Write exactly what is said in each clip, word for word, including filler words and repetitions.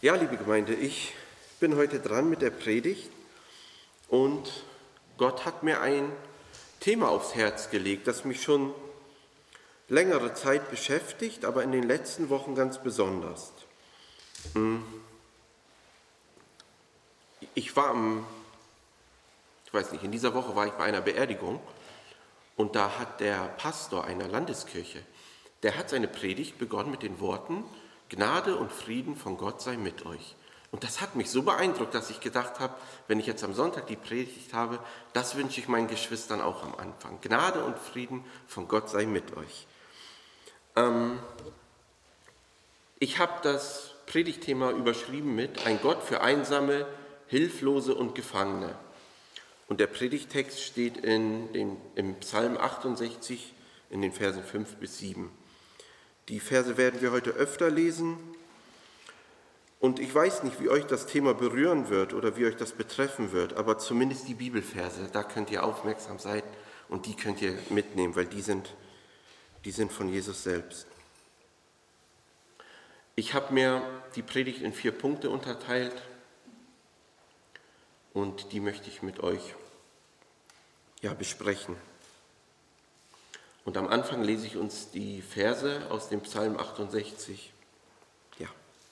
Ja, liebe Gemeinde, ich bin heute dran mit der Predigt und Gott hat mir ein Thema aufs Herz gelegt, das mich schon längere Zeit beschäftigt, aber in den letzten Wochen ganz besonders. Ich war am, ich weiß nicht, in dieser Woche war ich bei einer Beerdigung und da hat der Pastor einer Landeskirche, der hat seine Predigt begonnen mit den Worten: Gnade und Frieden von Gott sei mit euch. Und das hat mich so beeindruckt, dass ich gedacht habe, wenn ich jetzt am Sonntag die Predigt habe, das wünsche ich meinen Geschwistern auch am Anfang. Gnade und Frieden von Gott sei mit euch. Ähm, ich habe das Predigtthema überschrieben mit Ein Gott für Einsame, Hilflose und Gefangene. Und der Predigttext steht in den, im Psalm achtundsechzig in den Versen fünf bis sieben. Die Verse werden wir heute öfter lesen und ich weiß nicht, wie euch das Thema berühren wird oder wie euch das betreffen wird, aber zumindest die Bibelverse, da könnt ihr aufmerksam sein und die könnt ihr mitnehmen, weil die sind, die sind von Jesus selbst. Ich habe mir die Predigt in vier Punkte unterteilt und die möchte ich mit euch ja, besprechen. Und am Anfang lese ich uns die Verse aus dem Psalm achtundsechzig. Ja.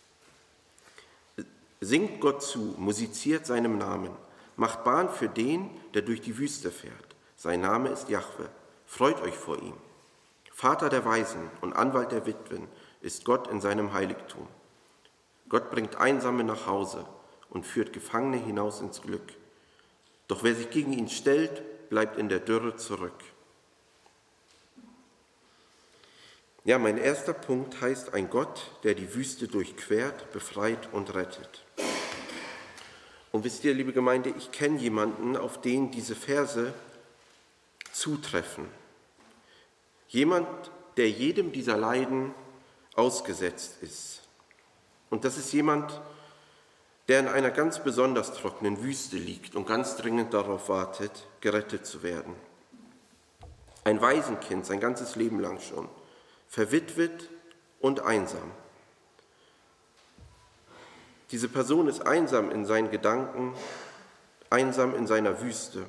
Singt Gott zu, musiziert seinem Namen, macht Bahn für den, der durch die Wüste fährt. Sein Name ist Jahwe, freut euch vor ihm. Vater der Weisen und Anwalt der Witwen ist Gott in seinem Heiligtum. Gott bringt Einsame nach Hause und führt Gefangene hinaus ins Glück. Doch wer sich gegen ihn stellt, bleibt in der Dürre zurück. Ja, mein erster Punkt heißt ein Gott, der die Wüste durchquert, befreit und rettet. Und wisst ihr, liebe Gemeinde, ich kenne jemanden, auf den diese Verse zutreffen. Jemand, der jedem dieser Leiden ausgesetzt ist. Und das ist jemand, der in einer ganz besonders trockenen Wüste liegt und ganz dringend darauf wartet, gerettet zu werden. Ein Waisenkind, sein ganzes Leben lang schon. Verwitwet und einsam. Diese Person ist einsam in seinen Gedanken, einsam in seiner Wüste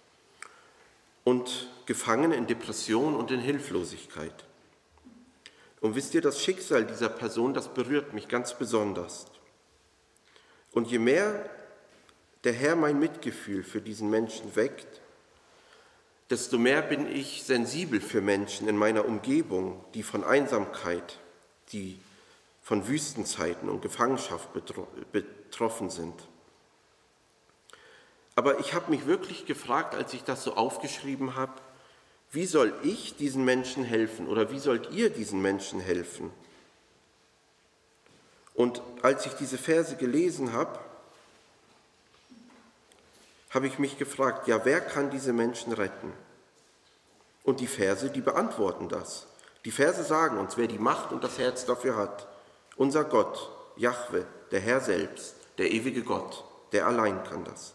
und gefangen in Depression und in Hilflosigkeit. Und wisst ihr, das Schicksal dieser Person, das berührt mich ganz besonders. Und je mehr der Herr mein Mitgefühl für diesen Menschen weckt, desto mehr bin ich sensibel für Menschen in meiner Umgebung, die von Einsamkeit, die von Wüstenzeiten und Gefangenschaft betroffen sind. Aber ich habe mich wirklich gefragt, als ich das so aufgeschrieben habe, wie soll ich diesen Menschen helfen oder wie sollt ihr diesen Menschen helfen? Und als ich diese Verse gelesen habe, habe ich mich gefragt, ja, wer kann diese Menschen retten? Und die Verse, die beantworten das. Die Verse sagen uns, wer die Macht und das Herz dafür hat. Unser Gott, Jahwe, der Herr selbst, der ewige Gott, der allein kann das.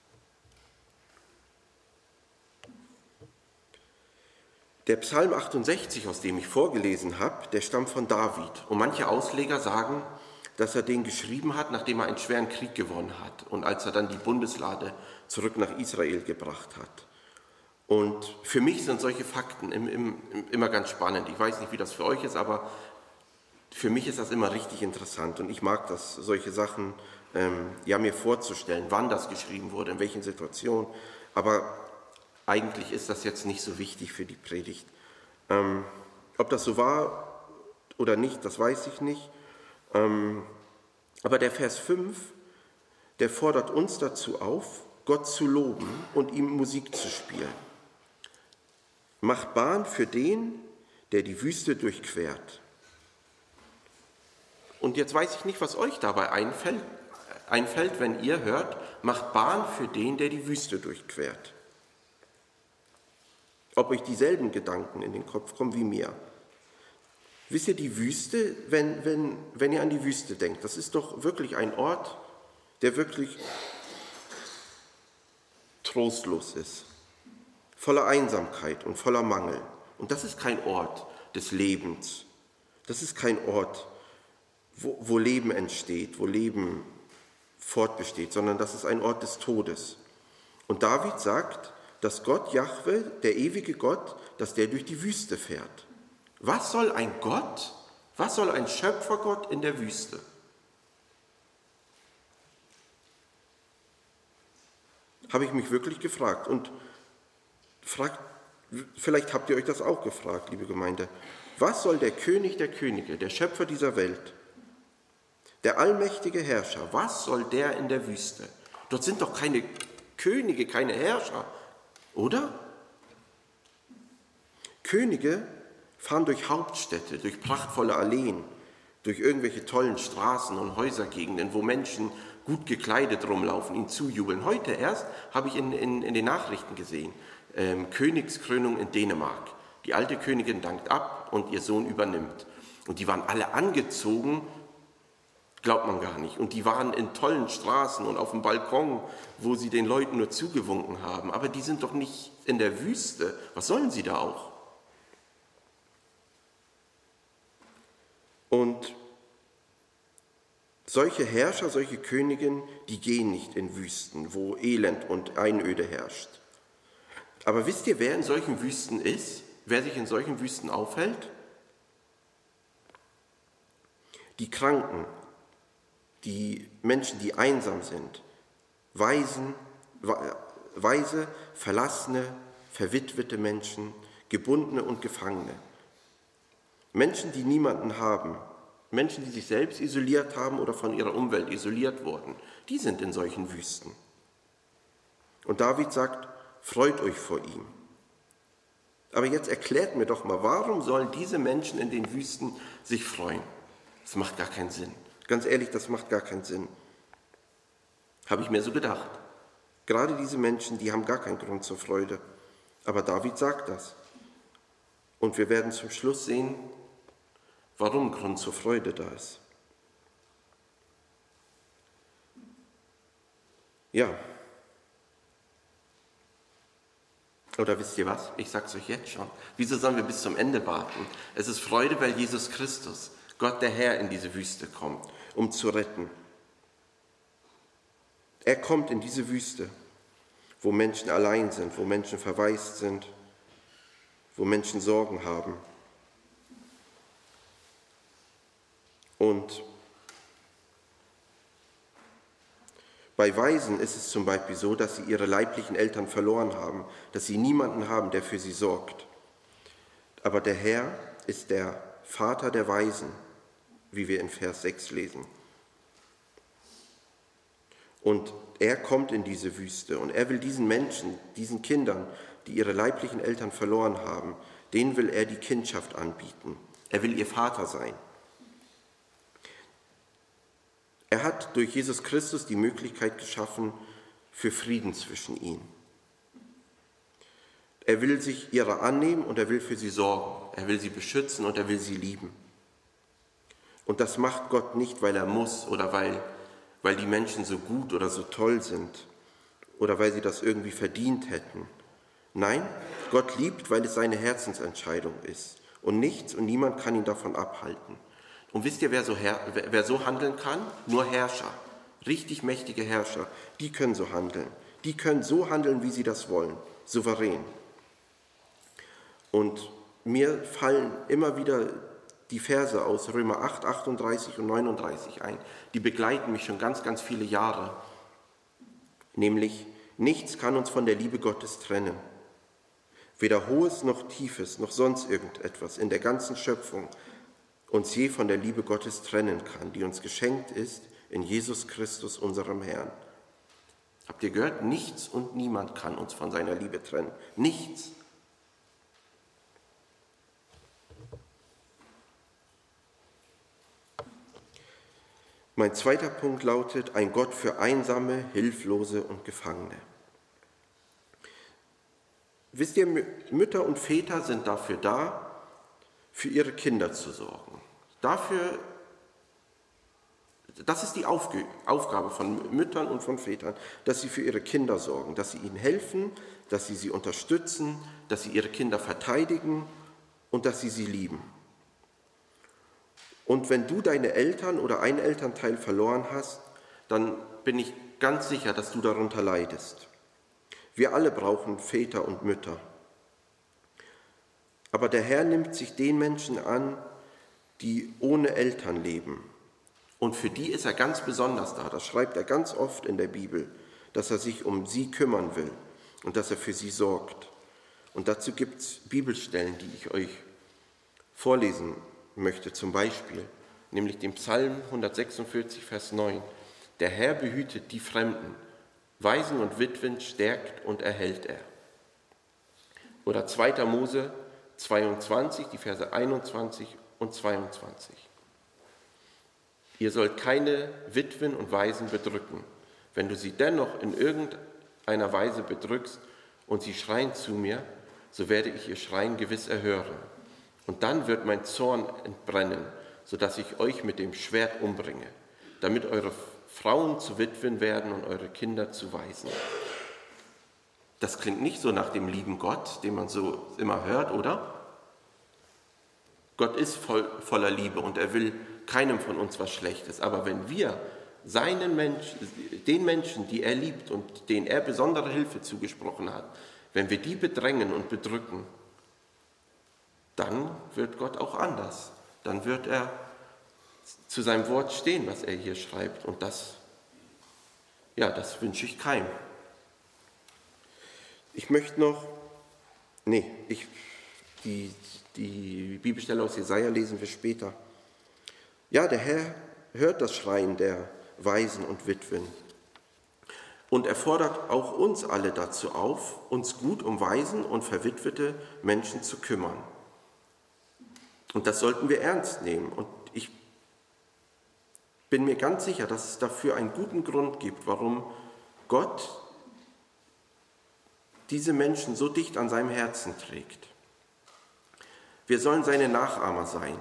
Der Psalm achtundsechzig, aus dem ich vorgelesen habe, der stammt von David. Und manche Ausleger sagen, dass er den geschrieben hat, nachdem er einen schweren Krieg gewonnen hat und als er dann die Bundeslade zurück nach Israel gebracht hat. Und für mich sind solche Fakten im, im, immer ganz spannend. Ich weiß nicht, wie das für euch ist, aber für mich ist das immer richtig interessant. Und ich mag das, solche Sachen ähm, ja, mir vorzustellen, wann das geschrieben wurde, in welchen Situationen. Aber eigentlich ist das jetzt nicht so wichtig für die Predigt. Ähm, ob das so war oder nicht, das weiß ich nicht. Ähm, aber der Vers fünf, der fordert uns dazu auf, Gott zu loben und ihm Musik zu spielen. Macht Bahn für den, der die Wüste durchquert. Und jetzt weiß ich nicht, was euch dabei einfällt, einfällt, wenn ihr hört, macht Bahn für den, der die Wüste durchquert. Ob euch dieselben Gedanken in den Kopf kommen wie mir. Wisst ihr, die Wüste, wenn, wenn, wenn ihr an die Wüste denkt, das ist doch wirklich ein Ort, der wirklich trostlos ist, voller Einsamkeit und voller Mangel. Und das ist kein Ort des Lebens. Das ist kein Ort, wo, wo Leben entsteht, wo Leben fortbesteht, sondern das ist ein Ort des Todes. Und David sagt, dass Gott, Jahwe, der ewige Gott, dass der durch die Wüste fährt. Was soll ein Gott, was soll ein Schöpfergott in der Wüste? Habe ich mich wirklich gefragt. Und fragt, vielleicht habt ihr euch das auch gefragt, liebe Gemeinde. Was soll der König der Könige, der Schöpfer dieser Welt, der allmächtige Herrscher, was soll der in der Wüste? Dort sind doch keine Könige, keine Herrscher, oder? Könige fahren durch Hauptstädte, durch prachtvolle Alleen, durch irgendwelche tollen Straßen und Häusergegenden, wo Menschen gut gekleidet rumlaufen, ihnen zujubeln. Heute erst habe ich in, in, in den Nachrichten gesehen, ähm, Königskrönung in Dänemark. Die alte Königin dankt ab und ihr Sohn übernimmt. Und die waren alle angezogen, glaubt man gar nicht. Und die waren in tollen Straßen und auf dem Balkon, wo sie den Leuten nur zugewunken haben. Aber die sind doch nicht in der Wüste. Was sollen sie da auch? Und solche Herrscher, solche Königinnen, die gehen nicht in Wüsten, wo Elend und Einöde herrscht. Aber wisst ihr, wer in solchen Wüsten ist? Wer sich in solchen Wüsten aufhält? Die Kranken, die Menschen, die einsam sind, Waisen, Waise, verlassene, verwitwete Menschen, Gebundene und Gefangene. Menschen, die niemanden haben, Menschen, die sich selbst isoliert haben oder von ihrer Umwelt isoliert wurden, die sind in solchen Wüsten. Und David sagt, freut euch vor ihm. Aber jetzt erklärt mir doch mal, warum sollen diese Menschen in den Wüsten sich freuen? Das macht gar keinen Sinn. Ganz ehrlich, das macht gar keinen Sinn. Habe ich mir so gedacht. Gerade diese Menschen, die haben gar keinen Grund zur Freude. Aber David sagt das. Und wir werden zum Schluss sehen, warum Grund zur Freude da ist. Ja. Oder wisst ihr was? Ich sag's euch jetzt schon. Wieso sollen wir bis zum Ende warten? Es ist Freude, weil Jesus Christus, Gott der Herr, in diese Wüste kommt, um zu retten. Er kommt in diese Wüste, wo Menschen allein sind, wo Menschen verwaist sind, wo Menschen Sorgen haben. Und bei Waisen ist es zum Beispiel so, dass sie ihre leiblichen Eltern verloren haben, dass sie niemanden haben, der für sie sorgt. Aber der Herr ist der Vater der Waisen, wie wir in Vers sechs lesen. Und er kommt in diese Wüste und er will diesen Menschen, diesen Kindern, die ihre leiblichen Eltern verloren haben, denen will er die Kindschaft anbieten. Er will ihr Vater sein. Er hat durch Jesus Christus die Möglichkeit geschaffen für Frieden zwischen ihnen. Er will sich ihrer annehmen und er will für sie sorgen. Er will sie beschützen und er will sie lieben. Und das macht Gott nicht, weil er muss oder weil, weil die Menschen so gut oder so toll sind oder weil sie das irgendwie verdient hätten. Nein, Gott liebt, weil es seine Herzensentscheidung ist. Und nichts und niemand kann ihn davon abhalten. Und wisst ihr, wer so, her- wer so handeln kann? Nur Herrscher, richtig mächtige Herrscher, die können so handeln. Die können so handeln, wie sie das wollen, souverän. Und mir fallen immer wieder die Verse aus Römer acht, achtunddreißig und neununddreißig ein. Die begleiten mich schon ganz, ganz viele Jahre. Nämlich, nichts kann uns von der Liebe Gottes trennen. Weder Hohes noch Tiefes noch sonst irgendetwas in der ganzen Schöpfung uns je von der Liebe Gottes trennen kann, die uns geschenkt ist in Jesus Christus, unserem Herrn. Habt ihr gehört? Nichts und niemand kann uns von seiner Liebe trennen. Nichts. Mein zweiter Punkt lautet, ein Gott für Einsame, Hilflose und Gefangene. Wisst ihr, Mütter und Väter sind dafür da, für ihre Kinder zu sorgen. Dafür, das ist die Aufge- Aufgabe von Müttern und von Vätern, dass sie für ihre Kinder sorgen, dass sie ihnen helfen, dass sie sie unterstützen, dass sie ihre Kinder verteidigen und dass sie sie lieben. Und wenn du deine Eltern oder einen Elternteil verloren hast, dann bin ich ganz sicher, dass du darunter leidest. Wir alle brauchen Väter und Mütter. Aber der Herr nimmt sich den Menschen an, die ohne Eltern leben. Und für die ist er ganz besonders da. Das schreibt er ganz oft in der Bibel, dass er sich um sie kümmern will und dass er für sie sorgt. Und dazu gibt es Bibelstellen, die ich euch vorlesen möchte, zum Beispiel, nämlich den Psalm hundertsechsundvierzig, Vers neun. Der Herr behütet die Fremden, Waisen und Witwen stärkt und erhält er. Oder zweiter Mose zweiundzwanzig, die Verse einundzwanzig und zweiundzwanzig. Ihr sollt keine Witwen und Waisen bedrücken. Wenn du sie dennoch in irgendeiner Weise bedrückst und sie schreien zu mir, so werde ich ihr Schreien gewiss erhören. Und dann wird mein Zorn entbrennen, sodass ich euch mit dem Schwert umbringe, damit eure Frauen zu Witwen werden und eure Kinder zu Waisen. Das klingt nicht so nach dem lieben Gott, den man so immer hört, oder? Gott ist voll, voller Liebe und er will keinem von uns was Schlechtes. Aber wenn wir seinen Mensch, den Menschen, die er liebt und denen er besondere Hilfe zugesprochen hat, wenn wir die bedrängen und bedrücken, dann wird Gott auch anders. Dann wird er zu seinem Wort stehen, was er hier schreibt. Und das, ja, das wünsche ich keinem. Ich möchte noch, nee, ich, die, die Bibelstelle aus Jesaja lesen wir später. Ja, der Herr hört das Schreien der Waisen und Witwen. Und er fordert auch uns alle dazu auf, uns gut um Waisen und verwitwete Menschen zu kümmern. Und das sollten wir ernst nehmen. Und ich bin mir ganz sicher, dass es dafür einen guten Grund gibt, warum Gott diese Menschen so dicht an seinem Herzen trägt. Wir sollen seine Nachahmer sein.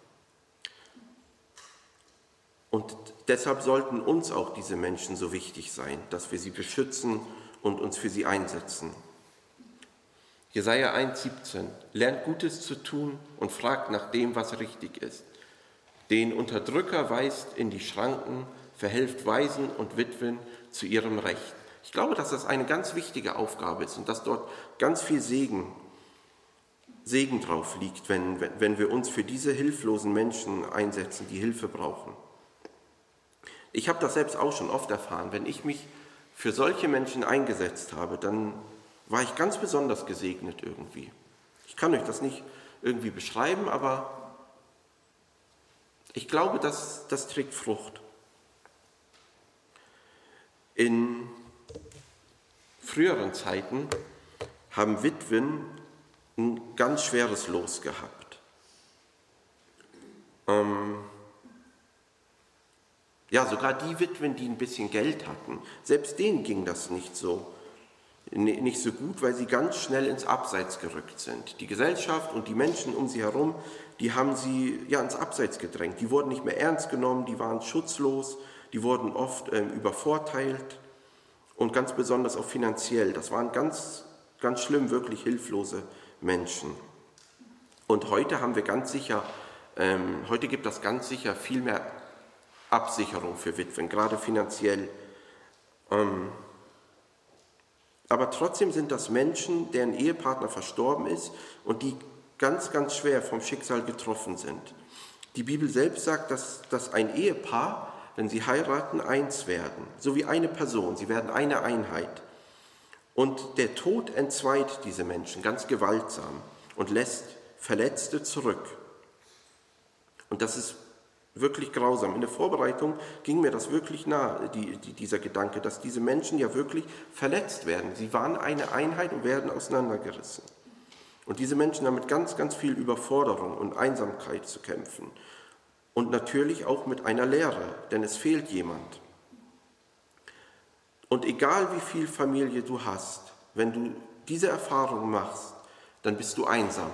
Und deshalb sollten uns auch diese Menschen so wichtig sein, dass wir sie beschützen und uns für sie einsetzen. Jesaja eins, siebzehn. Lernt Gutes zu tun und fragt nach dem, was richtig ist. Den Unterdrücker weist in die Schranken, verhelft Waisen und Witwen zu ihrem Recht. Ich glaube, dass das eine ganz wichtige Aufgabe ist und dass dort ganz viel Segen, Segen drauf liegt, wenn, wenn, wenn wir uns für diese hilflosen Menschen einsetzen, die Hilfe brauchen. Ich habe das selbst auch schon oft erfahren. Wenn ich mich für solche Menschen eingesetzt habe, dann war ich ganz besonders gesegnet irgendwie. Ich kann euch das nicht irgendwie beschreiben, aber ich glaube, dass das trägt Frucht. In früheren Zeiten haben Witwen ein ganz schweres Los gehabt. Ähm, ja, sogar die Witwen, die ein bisschen Geld hatten, selbst denen ging das nicht so, nicht so gut, weil sie ganz schnell ins Abseits gerückt sind. Die Gesellschaft und die Menschen um sie herum, die haben sie ja ins Abseits gedrängt. Die wurden nicht mehr ernst genommen, die waren schutzlos, die wurden oft ähm, übervorteilt und ganz besonders auch finanziell. Das waren ganz, ganz schlimm, wirklich hilflose Menschen. Und heute haben wir ganz sicher, ähm, heute gibt das ganz sicher viel mehr Absicherung für Witwen, gerade finanziell. Ähm, aber trotzdem sind das Menschen, deren Ehepartner verstorben ist und die ganz, ganz schwer vom Schicksal getroffen sind. Die Bibel selbst sagt, dass, dass ein Ehepaar, wenn sie heiraten, eins werden, so wie eine Person, sie werden eine Einheit. Und der Tod entzweit diese Menschen ganz gewaltsam und lässt Verletzte zurück. Und das ist wirklich grausam. In der Vorbereitung ging mir das wirklich nahe, die, die, dieser Gedanke, dass diese Menschen ja wirklich verletzt werden. Sie waren eine Einheit und werden auseinandergerissen. Und diese Menschen haben mit ganz, ganz viel Überforderung und Einsamkeit zu kämpfen. Und natürlich auch mit einer Leere, denn es fehlt jemand. Und egal wie viel Familie du hast, wenn du diese Erfahrung machst, dann bist du einsam.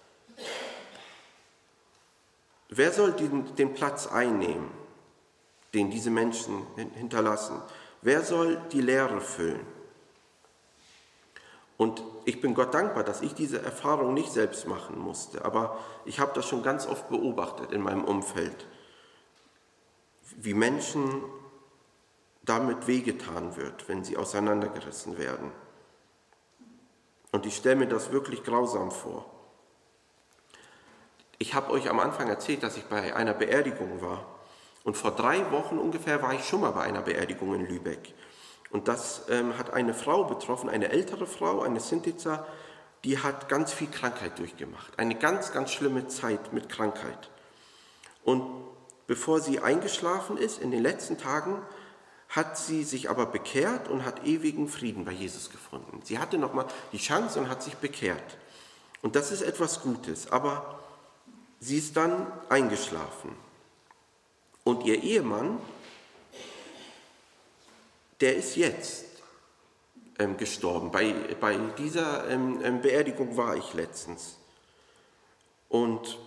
Wer soll den, den Platz einnehmen, den diese Menschen hinterlassen? Wer soll die Leere füllen? Und ich bin Gott dankbar, dass ich diese Erfahrung nicht selbst machen musste. Aber ich habe das schon ganz oft beobachtet in meinem Umfeld, wie Menschen damit wehgetan wird, wenn sie auseinandergerissen werden. Und ich stelle mir das wirklich grausam vor. Ich habe euch am Anfang erzählt, dass ich bei einer Beerdigung war. Und vor drei Wochen ungefähr war ich schon mal bei einer Beerdigung in Lübeck. Und das ähm, hat eine Frau betroffen, eine ältere Frau, eine Sintica, die hat ganz viel Krankheit durchgemacht. Eine ganz, ganz schlimme Zeit mit Krankheit. Und bevor sie eingeschlafen ist, in den letzten Tagen, hat sie sich aber bekehrt und hat ewigen Frieden bei Jesus gefunden. Sie hatte nochmal die Chance und hat sich bekehrt. Und das ist etwas Gutes, aber sie ist dann eingeschlafen. Und ihr Ehemann, der ist jetzt ähm, gestorben. Bei, bei dieser ähm, Beerdigung war ich letztens. Und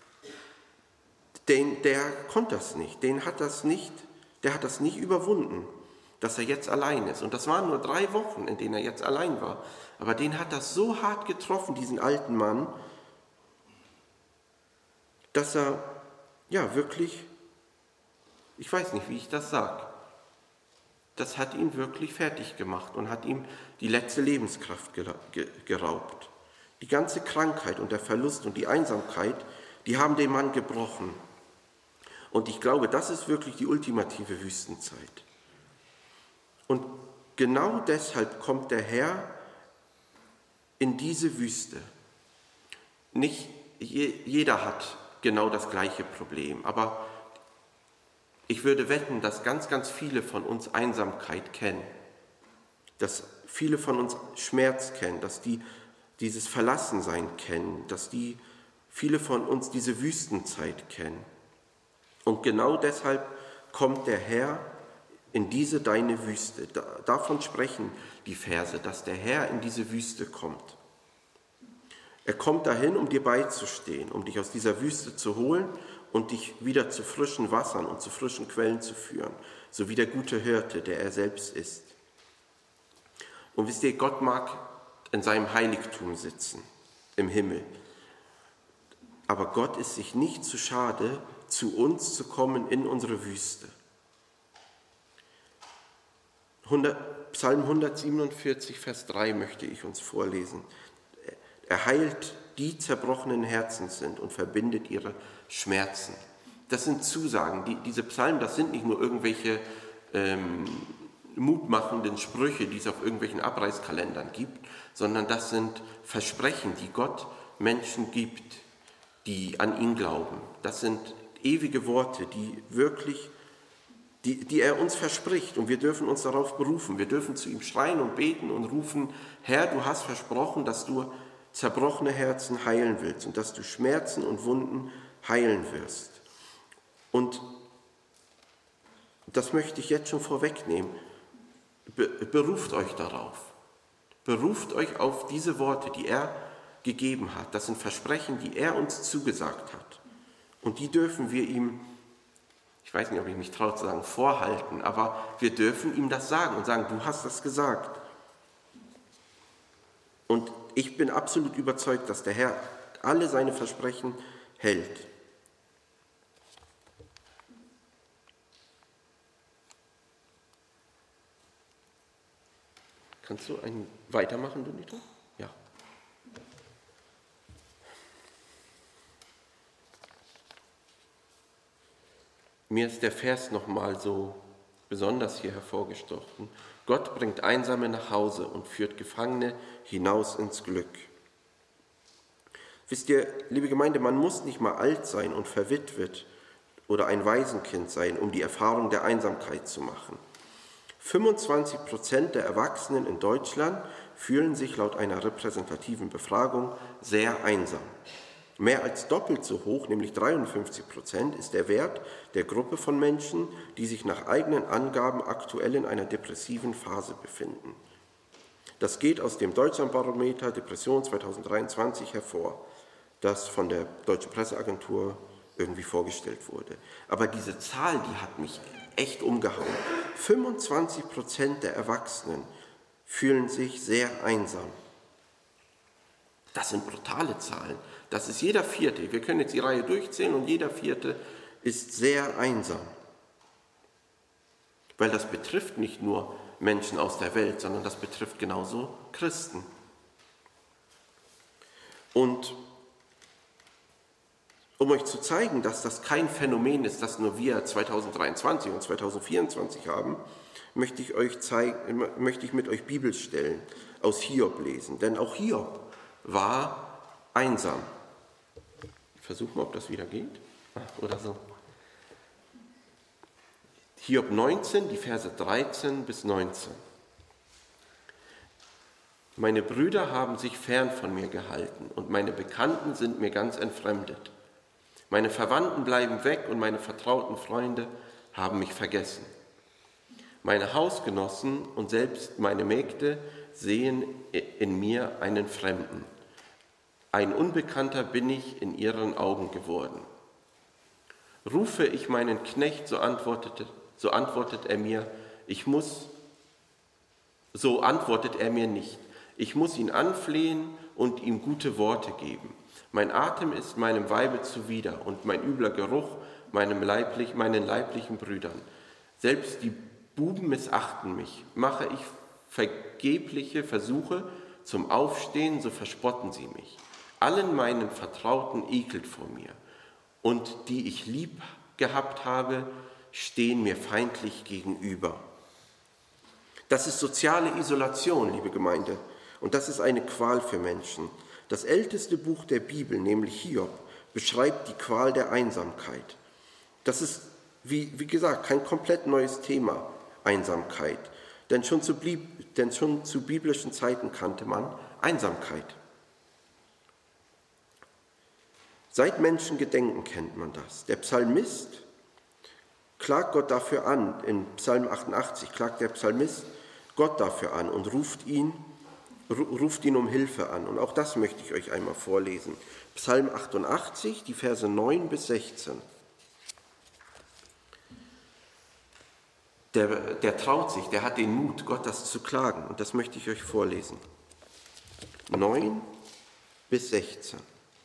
den, der konnte das nicht, den hat das nicht, der hat das nicht überwunden, dass er jetzt allein ist. Und das waren nur drei Wochen, in denen er jetzt allein war. Aber den hat das so hart getroffen, diesen alten Mann, dass er, ja, wirklich, ich weiß nicht, wie ich das sage, das hat ihn wirklich fertig gemacht und hat ihm die letzte Lebenskraft geraubt. Die ganze Krankheit und der Verlust und die Einsamkeit, die haben den Mann gebrochen. Und ich glaube, das ist wirklich die ultimative Wüstenzeit. Und genau deshalb kommt der Herr in diese Wüste. Nicht jeder hat genau das gleiche Problem, aber ich würde wetten, dass ganz, ganz viele von uns Einsamkeit kennen, dass viele von uns Schmerz kennen, dass die dieses Verlassensein kennen, dass die viele von uns diese Wüstenzeit kennen. Und genau deshalb kommt der Herr in diese deine Wüste. Davon sprechen die Verse, dass der Herr in diese Wüste kommt. Er kommt dahin, um dir beizustehen, um dich aus dieser Wüste zu holen und dich wieder zu frischen Wassern und zu frischen Quellen zu führen, so wie der gute Hirte, der er selbst ist. Und wisst ihr, Gott mag in seinem Heiligtum sitzen, im Himmel. Aber Gott ist sich nicht zu schade, zu uns zu kommen in unsere Wüste. Psalm hundertsiebenundvierzig, Vers drei möchte ich uns vorlesen. Er heilt die zerbrochenen Herzen sind und verbindet ihre Schmerzen. Das sind Zusagen. Die, diese Psalmen, das sind nicht nur irgendwelche ähm, mutmachenden Sprüche, die es auf irgendwelchen Abreißkalendern gibt, sondern das sind Versprechen, die Gott Menschen gibt, die an ihn glauben. Das sind ewige Worte, die wirklich, die, die er uns verspricht. Und wir dürfen uns darauf berufen. Wir dürfen zu ihm schreien und beten und rufen, Herr, du hast versprochen, dass du zerbrochene Herzen heilen willst und dass du Schmerzen und Wunden heilen wirst. Und das möchte ich jetzt schon vorwegnehmen. Be- beruft euch darauf. Beruft euch auf diese Worte, die er gegeben hat. Das sind Versprechen, die er uns zugesagt hat. Und die dürfen wir ihm, ich weiß nicht, ob ich mich traue zu sagen, vorhalten, aber wir dürfen ihm das sagen und sagen, du hast das gesagt. Und ich bin absolut überzeugt, dass der Herr alle seine Versprechen hält. Kannst du einen weitermachen, Donita? Ja. Mir ist der Vers nochmal so besonders hier hervorgestochen. Gott bringt Einsame nach Hause und führt Gefangene hinaus ins Glück. Wisst ihr, liebe Gemeinde, man muss nicht mal alt sein und verwitwet oder ein Waisenkind sein, um die Erfahrung der Einsamkeit zu machen. fünfundzwanzig Prozent der Erwachsenen in Deutschland fühlen sich laut einer repräsentativen Befragung sehr einsam. Mehr als doppelt so hoch, nämlich dreiundfünfzig Prozent, ist der Wert der Gruppe von Menschen, die sich nach eigenen Angaben aktuell in einer depressiven Phase befinden. Das geht aus dem Deutschlandbarometer Depression zweitausenddreiundzwanzig hervor, das von der Deutschen Presseagentur irgendwie vorgestellt wurde. Aber diese Zahl, die hat mich echt umgehauen. fünfundzwanzig Prozent der Erwachsenen fühlen sich sehr einsam. Das sind brutale Zahlen. Das ist jeder Vierte. Wir können jetzt die Reihe durchzählen und jeder Vierte ist sehr einsam. Weil das betrifft nicht nur Menschen aus der Welt, sondern das betrifft genauso Christen. Und um euch zu zeigen, dass das kein Phänomen ist, das nur wir zweitausenddreiundzwanzig und zweitausendvierundzwanzig haben, möchte ich, euch zeigen, möchte ich mit euch Bibelstellen aus Hiob lesen. Denn auch Hiob war einsam. Ich versuche mal, ob das wieder geht. Oder so. Hiob neunzehn, die Verse dreizehn bis neunzehn. Meine Brüder haben sich fern von mir gehalten und meine Bekannten sind mir ganz entfremdet. Meine Verwandten bleiben weg und meine vertrauten Freunde haben mich vergessen. Meine Hausgenossen und selbst meine Mägde sehen in mir einen Fremden. Ein Unbekannter bin ich in ihren Augen geworden. Rufe ich meinen Knecht, so antwortete, so antwortet er mir, ich muss, so antwortet er mir nicht. Ich muss ihn anflehen und ihm gute Worte geben. Mein Atem ist meinem Weibe zuwider und mein übler Geruch meinem leiblich, meinen leiblichen Brüdern. Selbst die Buben missachten mich. Mache ich vergebliche Versuche zum Aufstehen, so verspotten sie mich. Allen meinen Vertrauten ekelt vor mir. Und die ich lieb gehabt habe, stehen mir feindlich gegenüber. Das ist soziale Isolation, liebe Gemeinde. Und das ist eine Qual für Menschen. Das älteste Buch der Bibel, nämlich Hiob, beschreibt die Qual der Einsamkeit. Das ist, wie, wie gesagt, kein komplett neues Thema, Einsamkeit. Denn schon, zu, denn schon zu biblischen Zeiten kannte man Einsamkeit. Seit Menschengedenken kennt man das. Der Psalmist klagt Gott dafür an. In Psalm achtundachtzig klagt der Psalmist Gott dafür an und ruft ihn ruft ihn um Hilfe an. Und auch das möchte ich euch einmal vorlesen. Psalm achtundachtzig, die Verse neun bis sechzehn. Der, der traut sich, der hat den Mut, Gott das zu klagen. Und das möchte ich euch vorlesen. neun bis sechzehn.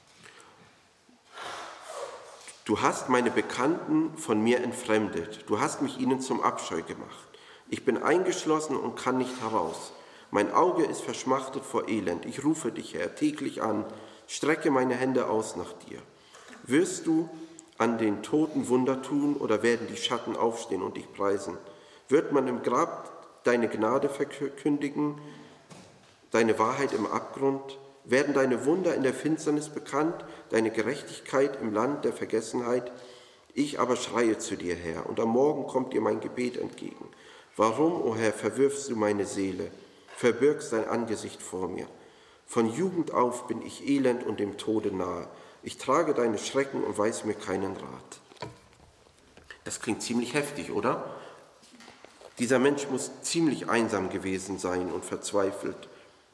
Du hast meine Bekannten von mir entfremdet. Du hast mich ihnen zum Abscheu gemacht. Ich bin eingeschlossen und kann nicht heraus. Mein Auge ist verschmachtet vor Elend. Ich rufe dich, Herr, täglich an, strecke meine Hände aus nach dir. Wirst du an den Toten Wunder tun oder werden die Schatten aufstehen und dich preisen? Wird man im Grab deine Gnade verkündigen, deine Wahrheit im Abgrund? Werden deine Wunder in der Finsternis bekannt, deine Gerechtigkeit im Land der Vergessenheit? Ich aber schreie zu dir, Herr, und am Morgen kommt dir mein Gebet entgegen. Warum, o Herr, verwirfst du meine Seele? Verbirgst dein Angesicht vor mir. Von Jugend auf bin ich elend und dem Tode nahe. Ich trage deine Schrecken und weiß mir keinen Rat. Das klingt ziemlich heftig, oder? Dieser Mensch muss ziemlich einsam gewesen sein und verzweifelt.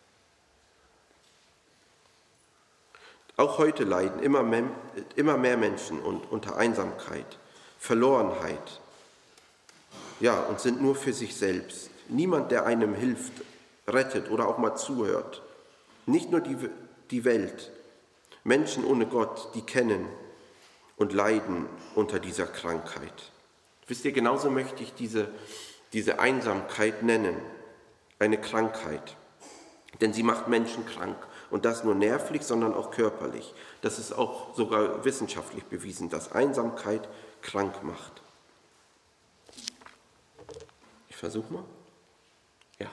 Auch heute leiden immer mehr, immer mehr Menschen unter Einsamkeit, Verlorenheit, ja, und sind nur für sich selbst. Niemand, der einem hilft, rettet oder auch mal zuhört. Nicht nur die, die Welt, Menschen ohne Gott, die kennen und leiden unter dieser Krankheit. Wisst ihr, genauso möchte ich diese, diese Einsamkeit nennen, eine Krankheit. Denn sie macht Menschen krank und das nur nervlich, sondern auch körperlich. Das ist auch sogar wissenschaftlich bewiesen, dass Einsamkeit krank macht. Ich versuche mal. Ja.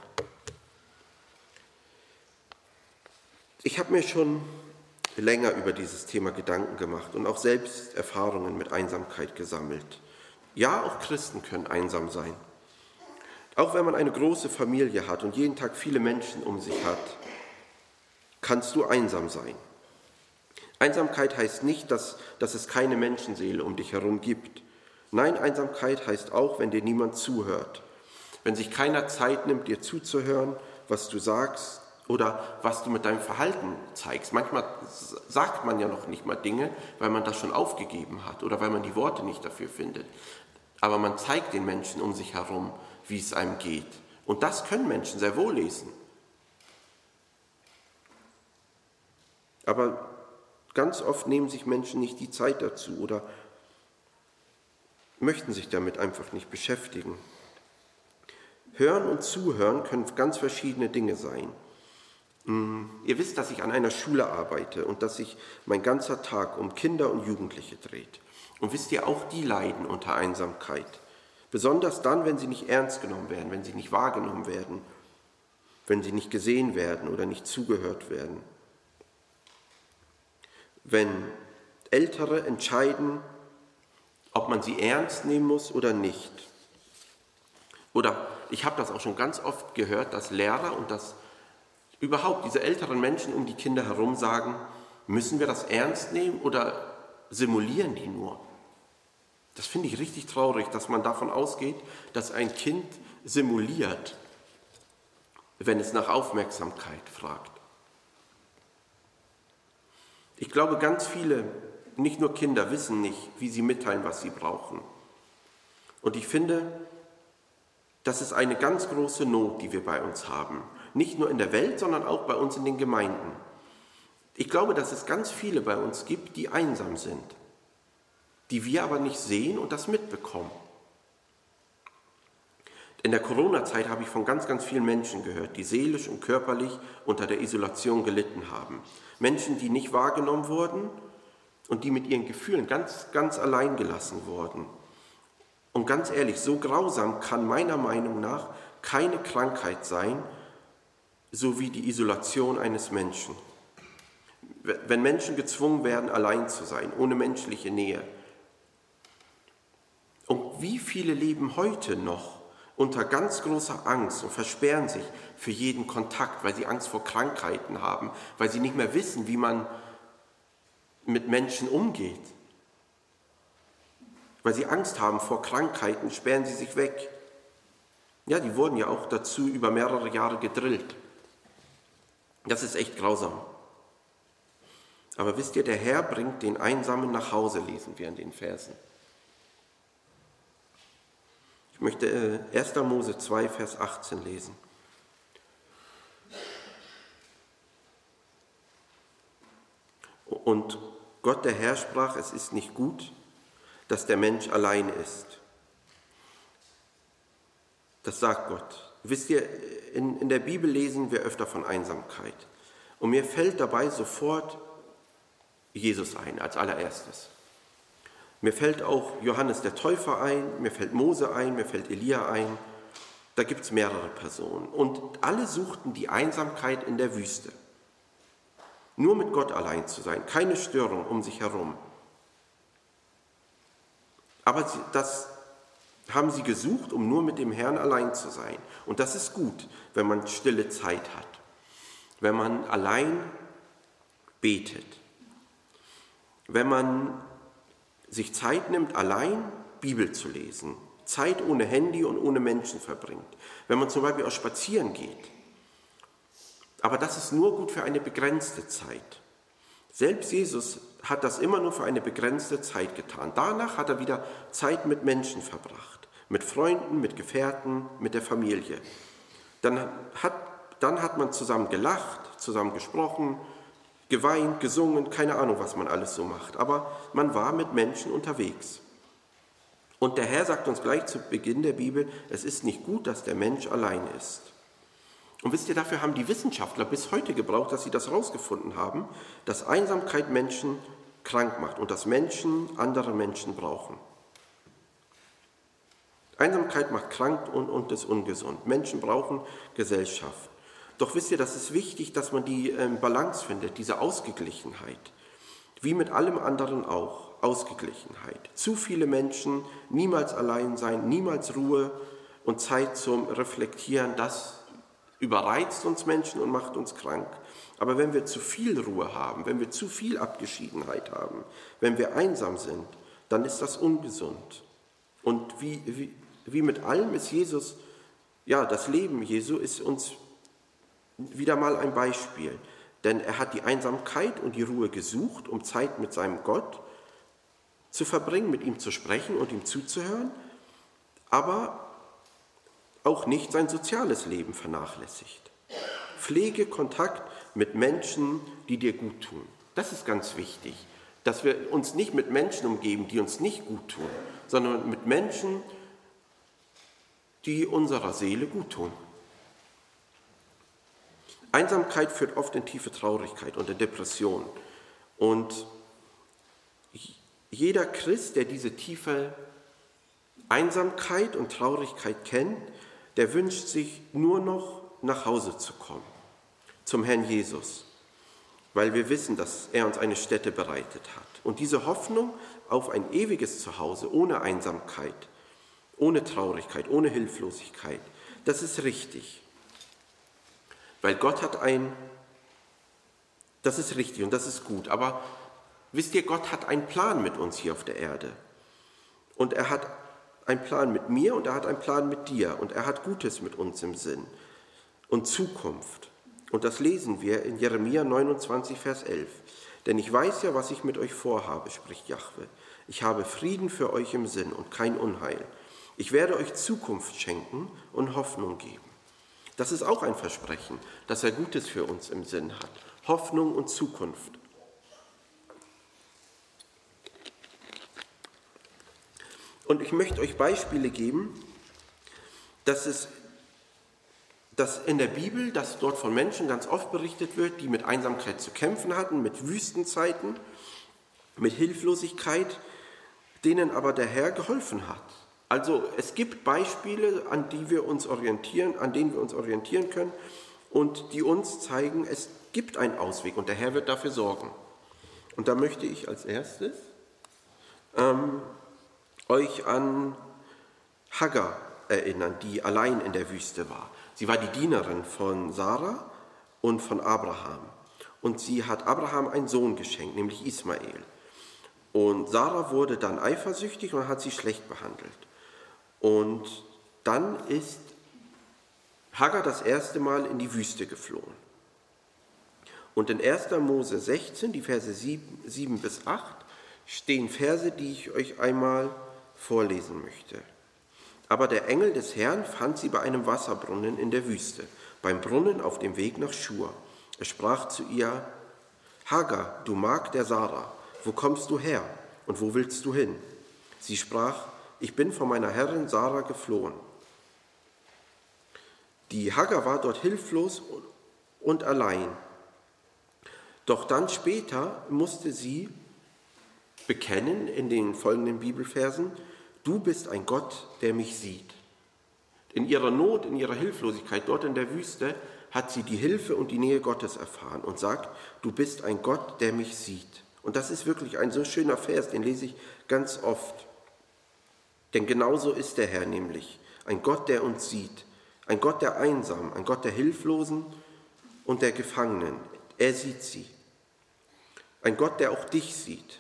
Ich habe mir schon länger über dieses Thema Gedanken gemacht und auch selbst Erfahrungen mit Einsamkeit gesammelt. Ja, auch Christen können einsam sein. Auch wenn man eine große Familie hat und jeden Tag viele Menschen um sich hat, kannst du einsam sein. Einsamkeit heißt nicht, dass, dass es keine Menschenseele um dich herum gibt. Nein, Einsamkeit heißt auch, wenn dir niemand zuhört. Wenn sich keiner Zeit nimmt, dir zuzuhören, was du sagst oder was du mit deinem Verhalten zeigst. Manchmal sagt man ja noch nicht mal Dinge, weil man das schon aufgegeben hat oder weil man die Worte nicht dafür findet. Aber man zeigt den Menschen um sich herum, wie es einem geht. Und das können Menschen sehr wohl lesen. Aber ganz oft nehmen sich Menschen nicht die Zeit dazu oder möchten sich damit einfach nicht beschäftigen. Hören und Zuhören können ganz verschiedene Dinge sein. Ihr wisst, dass ich an einer Schule arbeite und dass sich mein ganzer Tag um Kinder und Jugendliche dreht. Und wisst ihr, auch die leiden unter Einsamkeit. Besonders dann, wenn sie nicht ernst genommen werden, wenn sie nicht wahrgenommen werden, wenn sie nicht gesehen werden oder nicht zugehört werden. Wenn Ältere entscheiden, ob man sie ernst nehmen muss oder nicht. Oder ich habe das auch schon ganz oft gehört, dass Lehrer und dass überhaupt diese älteren Menschen um die Kinder herum sagen, müssen wir das ernst nehmen oder simulieren die nur? Das finde ich richtig traurig, dass man davon ausgeht, dass ein Kind simuliert, wenn es nach Aufmerksamkeit fragt. Ich glaube, ganz viele, nicht nur Kinder, wissen nicht, wie sie mitteilen, was sie brauchen. Und ich finde, das ist eine ganz große Not, die wir bei uns haben. Nicht nur in der Welt, sondern auch bei uns in den Gemeinden. Ich glaube, dass es ganz viele bei uns gibt, die einsam sind, die wir aber nicht sehen und das mitbekommen. In der Corona-Zeit habe ich von ganz, ganz vielen Menschen gehört, die seelisch und körperlich unter der Isolation gelitten haben. Menschen, die nicht wahrgenommen wurden und die mit ihren Gefühlen ganz, ganz allein gelassen wurden. Und ganz ehrlich, so grausam kann meiner Meinung nach keine Krankheit sein, so wie die Isolation eines Menschen. Wenn Menschen gezwungen werden, allein zu sein, ohne menschliche Nähe. Und wie viele leben heute noch unter ganz großer Angst und versperren sich für jeden Kontakt, weil sie Angst vor Krankheiten haben, weil sie nicht mehr wissen, wie man mit Menschen umgeht. Weil sie Angst haben vor Krankheiten, sperren sie sich weg. Ja, die wurden ja auch dazu über mehrere Jahre gedrillt. Das ist echt grausam. Aber wisst ihr, der Herr bringt den Einsamen nach Hause, lesen wir in den Versen. Ich möchte erster Mose zwei, Vers achtzehn lesen. Und Gott, der Herr, sprach, es ist nicht gut, dass der Mensch allein ist. Das sagt Gott. Wisst ihr, in, in der Bibel lesen wir öfter von Einsamkeit. Und mir fällt dabei sofort Jesus ein, als allererstes. Mir fällt auch Johannes der Täufer ein, mir fällt Mose ein, mir fällt Elia ein. Da gibt es mehrere Personen. Und alle suchten die Einsamkeit in der Wüste. Nur mit Gott allein zu sein, keine Störung um sich herum. Aber das haben sie gesucht, um nur mit dem Herrn allein zu sein. Und das ist gut, wenn man stille Zeit hat, wenn man allein betet, wenn man sich Zeit nimmt, allein Bibel zu lesen, Zeit ohne Handy und ohne Menschen verbringt, wenn man zum Beispiel auch spazieren geht. Aber das ist nur gut für eine begrenzte Zeit. Selbst Jesus hat das immer nur für eine begrenzte Zeit getan. Danach hat er wieder Zeit mit Menschen verbracht, mit Freunden, mit Gefährten, mit der Familie. Dann hat, dann hat man zusammen gelacht, zusammen gesprochen, geweint, gesungen, keine Ahnung, was man alles so macht. Aber man war mit Menschen unterwegs. Und der Herr sagt uns gleich zu Beginn der Bibel, es ist nicht gut, dass der Mensch allein ist. Und wisst ihr, dafür haben die Wissenschaftler bis heute gebraucht, dass sie das herausgefunden haben, dass Einsamkeit Menschen krank macht und dass Menschen andere Menschen brauchen. Einsamkeit macht krank und, und ist ungesund. Menschen brauchen Gesellschaft. Doch wisst ihr, das ist wichtig, dass man die äh, Balance findet, diese Ausgeglichenheit. Wie mit allem anderen auch, Ausgeglichenheit. Zu viele Menschen, niemals allein sein, niemals Ruhe und Zeit zum Reflektieren, das überreizt uns Menschen und macht uns krank. Aber wenn wir zu viel Ruhe haben, wenn wir zu viel Abgeschiedenheit haben, wenn wir einsam sind, dann ist das ungesund. Und wie, wie, wie mit allem ist Jesus, ja, das Leben Jesu ist uns wieder mal ein Beispiel. Denn er hat die Einsamkeit und die Ruhe gesucht, um Zeit mit seinem Gott zu verbringen, mit ihm zu sprechen und ihm zuzuhören, aber auch nicht sein soziales Leben vernachlässigt. Pflege, Kontakt mit Menschen, die dir gut tun. Das ist ganz wichtig, dass wir uns nicht mit Menschen umgeben, die uns nicht gut tun, sondern mit Menschen, die unserer Seele gut tun. Einsamkeit führt oft in tiefe Traurigkeit und in Depression. Und jeder Christ, der diese tiefe Einsamkeit und Traurigkeit kennt, der wünscht sich nur noch nach Hause zu kommen, zum Herrn Jesus, weil wir wissen, dass er uns eine Stätte bereitet hat. Und diese Hoffnung auf ein ewiges Zuhause ohne Einsamkeit, ohne Traurigkeit, ohne Hilflosigkeit, das ist richtig. Weil Gott hat ein, das ist richtig und das ist gut, aber wisst ihr, Gott hat einen Plan mit uns hier auf der Erde. Und er hat einen Plan mit mir und er hat einen Plan mit dir und er hat Gutes mit uns im Sinn und Zukunft. Und das lesen wir in Jeremia neunundzwanzig, Vers elf. Denn ich weiß ja, was ich mit euch vorhabe, spricht Jahwe. Ich habe Frieden für euch im Sinn und kein Unheil. Ich werde euch Zukunft schenken und Hoffnung geben. Das ist auch ein Versprechen, dass er Gutes für uns im Sinn hat. Hoffnung und Zukunft. Und ich möchte euch Beispiele geben, dass es dass in der Bibel, dass dort von Menschen ganz oft berichtet wird, die mit Einsamkeit zu kämpfen hatten, mit Wüstenzeiten, mit Hilflosigkeit, denen aber der Herr geholfen hat. Also es gibt Beispiele, an die wir uns orientieren, an denen wir uns orientieren können und die uns zeigen, es gibt einen Ausweg und der Herr wird dafür sorgen. Und da möchte ich als erstes ähm, euch an Hagar erinnern, die allein in der Wüste war. Sie war die Dienerin von Sarah und von Abraham. Und sie hat Abraham einen Sohn geschenkt, nämlich Ismael. Und Sarah wurde dann eifersüchtig und hat sie schlecht behandelt. Und dann ist Hagar das erste Mal in die Wüste geflohen. Und in erster Mose sechzehn, die Verse sieben bis acht, stehen Verse, die ich euch einmal vorlesen möchte. Aber der Engel des Herrn fand sie bei einem Wasserbrunnen in der Wüste, beim Brunnen auf dem Weg nach Schur. Er sprach zu ihr: Hagar, du Magd der Sarah, wo kommst du her und wo willst du hin? Sie sprach: Ich bin von meiner Herrin Sarah geflohen. Die Hagar war dort hilflos und allein. Doch dann später musste sie bekennen in den folgenden Bibelversen: Du bist ein Gott, der mich sieht. In ihrer Not, in ihrer Hilflosigkeit, dort in der Wüste, hat sie die Hilfe und die Nähe Gottes erfahren und sagt: Du bist ein Gott, der mich sieht. Und das ist wirklich ein so schöner Vers, den lese ich ganz oft. Denn genauso ist der Herr nämlich, ein Gott, der uns sieht, ein Gott der Einsamen, ein Gott der Hilflosen und der Gefangenen. Er sieht sie. Ein Gott, der auch dich sieht.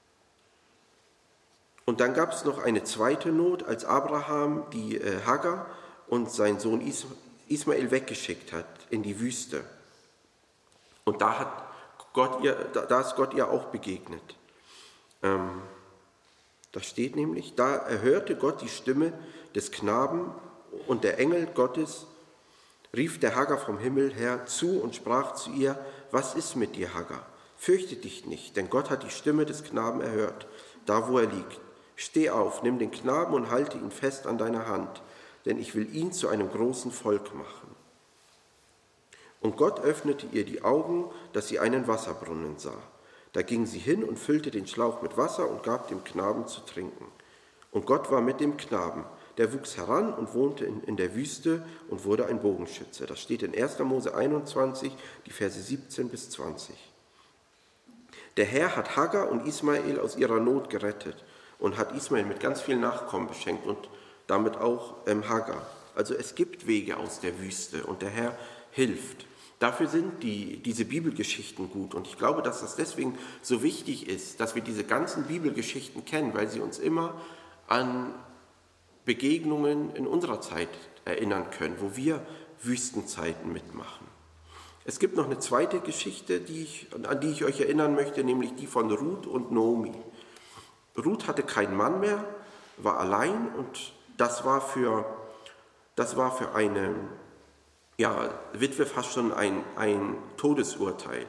Und dann gab es noch eine zweite Not, als Abraham die äh, Hagar und seinen Sohn Is- Ismael weggeschickt hat in die Wüste. Und da, hat Gott ihr, da, da ist Gott ihr auch begegnet. Ähm, da steht nämlich, da erhörte Gott die Stimme des Knaben und der Engel Gottes rief der Hagar vom Himmel her zu und sprach zu ihr: Was ist mit dir, Hagar? Fürchte dich nicht, denn Gott hat die Stimme des Knaben erhört, da wo er liegt. Steh auf, nimm den Knaben und halte ihn fest an deiner Hand, denn ich will ihn zu einem großen Volk machen. Und Gott öffnete ihr die Augen, dass sie einen Wasserbrunnen sah. Da ging sie hin und füllte den Schlauch mit Wasser und gab dem Knaben zu trinken. Und Gott war mit dem Knaben. Der wuchs heran und wohnte in, in der Wüste und wurde ein Bogenschütze. Das steht in erster Mose einundzwanzig, die Verse siebzehn bis zwanzig. Der Herr hat Hagar und Ismael aus ihrer Not gerettet und hat Ismael mit ganz vielen Nachkommen beschenkt und damit auch ähm, Hagar. Also es gibt Wege aus der Wüste und der Herr hilft. Dafür sind die, diese Bibelgeschichten gut. Und ich glaube, dass das deswegen so wichtig ist, dass wir diese ganzen Bibelgeschichten kennen, weil sie uns immer an Begegnungen in unserer Zeit erinnern können, wo wir Wüstenzeiten mitmachen. Es gibt noch eine zweite Geschichte, die ich, an die ich euch erinnern möchte, nämlich die von Ruth und Naomi. Ruth hatte keinen Mann mehr, war allein und das war für, das war für eine, ja, Witwe fast schon ein, ein Todesurteil.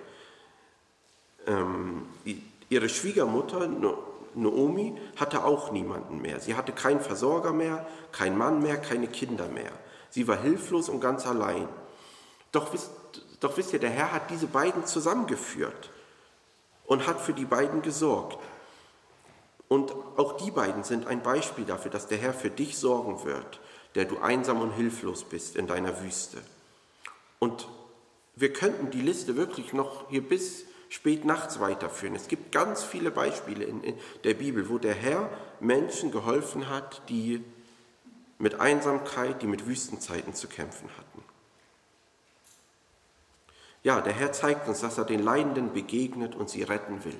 Ähm, ihre Schwiegermutter, Naomi, hatte auch niemanden mehr. Sie hatte keinen Versorger mehr, keinen Mann mehr, keine Kinder mehr. Sie war hilflos und ganz allein. Doch wisst, doch wisst ihr, der Herr hat diese beiden zusammengeführt und hat für die beiden gesorgt. Und auch die beiden sind ein Beispiel dafür, dass der Herr für dich sorgen wird, der du einsam und hilflos bist in deiner Wüste. Und wir könnten die Liste wirklich noch hier bis spät nachts weiterführen. Es gibt ganz viele Beispiele in, in der Bibel, wo der Herr Menschen geholfen hat, die mit Einsamkeit, die mit Wüstenzeiten zu kämpfen hatten. Ja, der Herr zeigt uns, dass er den Leidenden begegnet und sie retten will.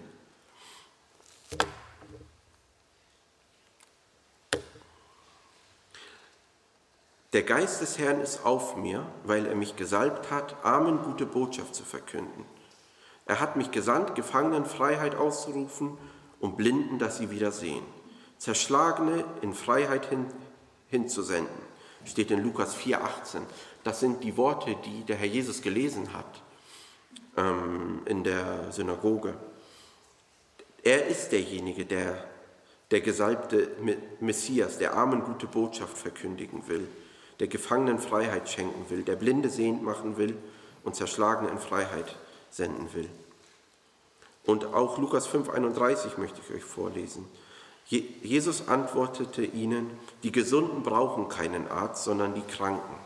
Der Geist des Herrn ist auf mir, weil er mich gesalbt hat, Armen gute Botschaft zu verkünden. Er hat mich gesandt, Gefangenen Freiheit auszurufen und Blinden, dass sie wieder sehen. Zerschlagene in Freiheit hin, hinzusenden. Steht in Lukas vier achtzehn. Das sind die Worte, die der Herr Jesus gelesen hat ähm, in der Synagoge. Er ist derjenige, der der gesalbte Messias, der Armen gute Botschaft verkündigen will, der Gefangenen Freiheit schenken will, der Blinde sehend machen will und Zerschlagene in Freiheit senden will. Und auch Lukas fünf einunddreißig möchte ich euch vorlesen. Jesus antwortete ihnen, die Gesunden brauchen keinen Arzt, sondern die Kranken.